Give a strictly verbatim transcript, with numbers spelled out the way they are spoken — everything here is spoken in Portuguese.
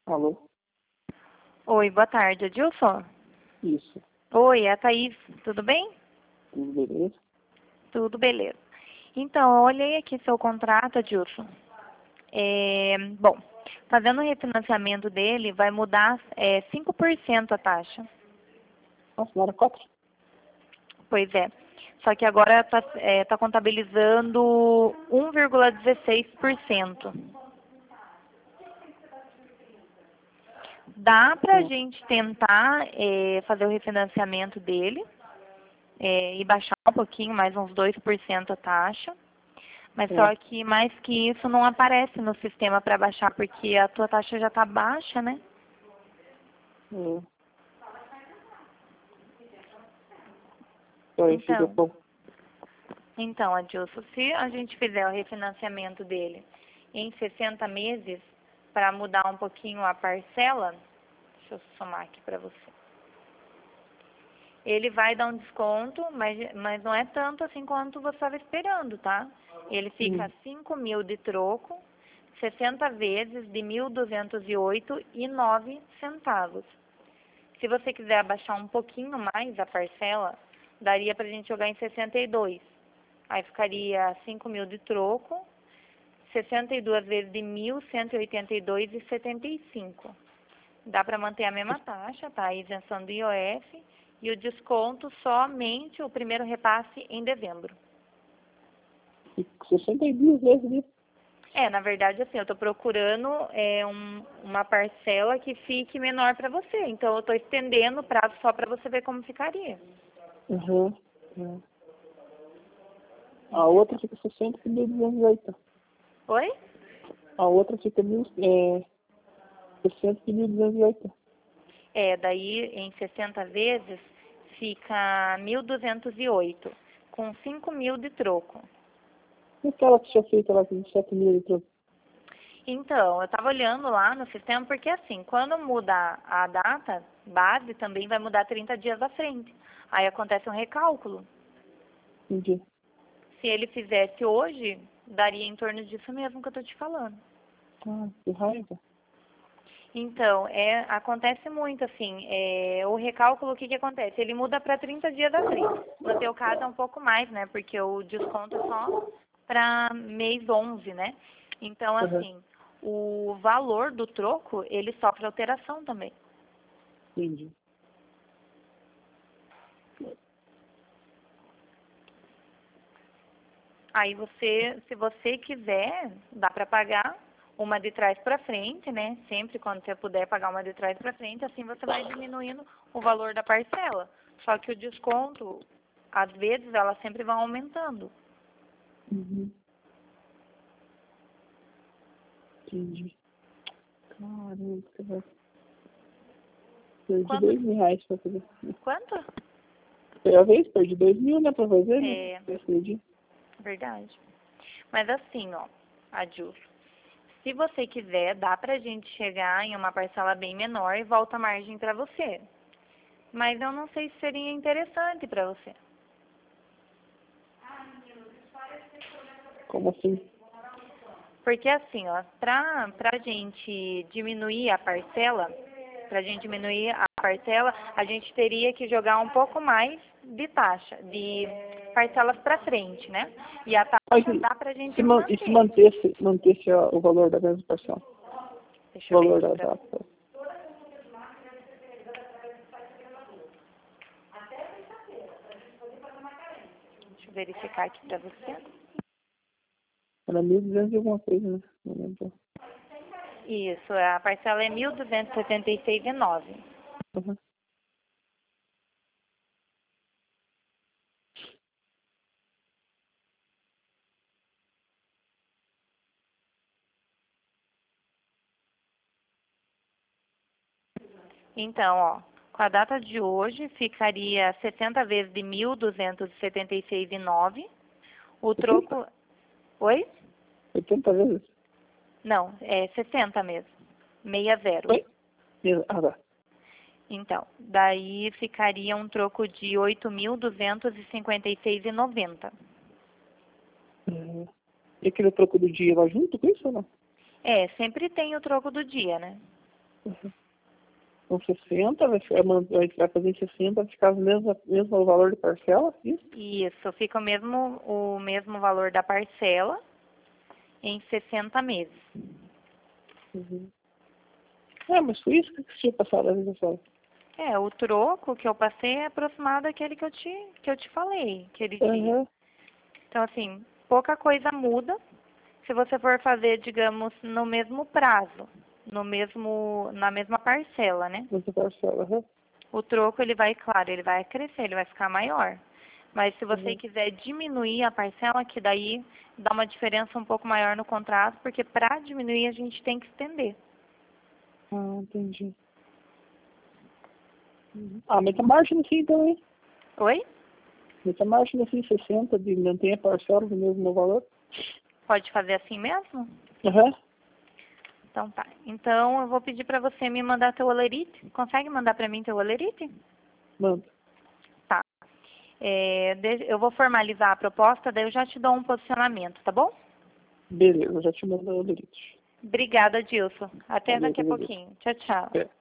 Alô? Oi, boa tarde, Adilson? Isso. Oi, é a Thaís, tudo bem? Tudo beleza? Tudo beleza. Então, eu olhei aqui seu contrato, Adilson. É, bom, fazendo o refinanciamento dele, vai mudar é, cinco por cento a taxa. Nossa, não era quatro? Pois é. Só que agora está é, tá contabilizando um vírgula dezesseis por cento. Dá para a Hum. gente tentar é, fazer o refinanciamento dele é, e baixar um pouquinho, mais uns dois por cento a taxa. Mas É. só que mais que isso não aparece no sistema para baixar, porque a tua taxa já está baixa, né? Hum. Então, aí fica Então, bom. então, Adilson, se a gente fizer o refinanciamento dele em sessenta meses, para mudar um pouquinho a parcela, deixa eu somar aqui para você. Ele vai dar um desconto, mas, mas não é tanto assim quanto você estava esperando, tá? Ele fica Hum. cinco mil de troco, sessenta vezes de mil duzentos e oito e nove centavos. Se você quiser abaixar um pouquinho mais a parcela, daria para a gente jogar em sessenta e dois. Aí ficaria cinco mil de troco, sessenta e duas vezes de mil cento e oitenta e dois e setenta e cinco. Dá para manter a mesma taxa, tá? A isenção do I O F e o desconto somente o primeiro repasse em dezembro. E sessenta e duas vezes, né? É, na verdade, assim, eu estou procurando é, um, uma parcela que fique menor para você. Então, eu estou estendendo o prazo só para você ver como ficaria. Uhum. É. A outra fica sessenta e mil duzentos e oito. Oi? A outra fica mil, é, sessenta e mil duzentos e oito. É, daí em sessenta vezes fica mil duzentos e oito, com cinco mil de troco. E aquela que tinha feito lá com sete mil e tudo? Então, eu estava olhando lá no sistema, porque assim, quando muda a data base, também vai mudar trinta dias à frente. Aí acontece um recálculo. Entendi. Se ele fizesse hoje, daria em torno disso mesmo que eu estou te falando. Ah, que raiva. Então, é, acontece muito assim, é, o recálculo, o que que acontece? Ele muda para trinta dias à frente. No teu caso é um pouco mais, né? Porque o desconto é só para mês onze, né? Então, Uhum. assim, o valor do troco, ele sofre alteração também. Entendi. Aí você, se você quiser, dá para pagar uma de trás para frente, né? Sempre quando você puder pagar uma de trás para frente, assim você vai diminuindo o valor da parcela. Só que o desconto, às vezes, elas sempre vão aumentando. Uhum. Entendi. Caramba, você vai... Perdi Quando, dois mil reais pra fazer. quanto? Primeira vez, perdi dois mil, né, pra fazer, né? É, Eu perdi. verdade. Mas assim, ó, Adilson, se você quiser, dá pra gente chegar em uma parcela bem menor e volta a margem para você. Mas eu não sei se seria interessante para você. Como assim? Porque assim, ó, pra, pra gente diminuir a parcela, pra gente diminuir a parcela, a gente teria que jogar um pouco mais de taxa, de parcelas pra frente, né? E a Mas taxa e dá pra gente se, man, e se manter. mantesse, mantesse ó, o valor da mesma parcela? Deixa O eu ver valor aqui da pra você. data? Deixa eu verificar aqui pra você. Era mil e duzentos e alguma coisa, né? Não lembro. Isso, a parcela é mil duzentos e setenta e seis reais e nove centavos. Uhum. Então, ó, com a data de hoje ficaria sessenta vezes de mil duzentos e setenta e seis reais e nove centavos. O oitenta? troco... Oi? oitenta vezes? Não, é sessenta mesmo. sessenta. Oi? Ah, tá. Então, daí ficaria um troco de oito mil duzentos e cinquenta e seis reais e noventa centavos. Uhum. E aquele troco do dia lá junto com isso ou não? É, sempre tem o troco do dia, né? Uhum. Com sessenta, vai, ficar, vai vai fazer em sessenta, vai ficar o mesmo, mesmo valor de parcela? Isso? Isso, fica o mesmo, o mesmo valor da parcela em sessenta meses. Uhum. É, mas foi isso que você tinha passado a vez passada. É, o troco que eu passei é aproximado daquele que eu te, que eu te falei, aquele dia. Uhum. Então, assim, pouca coisa muda se você for fazer, digamos, no mesmo prazo, no mesmo, na mesma parcela, né? Mesma parcela, uhum. O troco, ele vai, claro, ele vai crescer, ele vai ficar maior. Mas se você Uhum. quiser diminuir a parcela, que daí dá uma diferença um pouco maior no contrato, porque para diminuir a gente tem que estender. Ah, entendi. Uhum. Ah, mas tá margem assim então, hein? Oi? Mas tá margem assim, sessenta, de manter a parcela do mesmo valor? Pode fazer assim mesmo? Aham. Então tá. Então eu vou pedir para você me mandar teu olerite. Consegue mandar para mim teu olerite? Manda. Tá. É, de- eu vou formalizar a proposta, daí eu já te dou um posicionamento, tá bom? Beleza, eu já te mando o lerite. Obrigada, Dilson. Até Valeu, daqui a beleza. pouquinho. Tchau, tchau. É.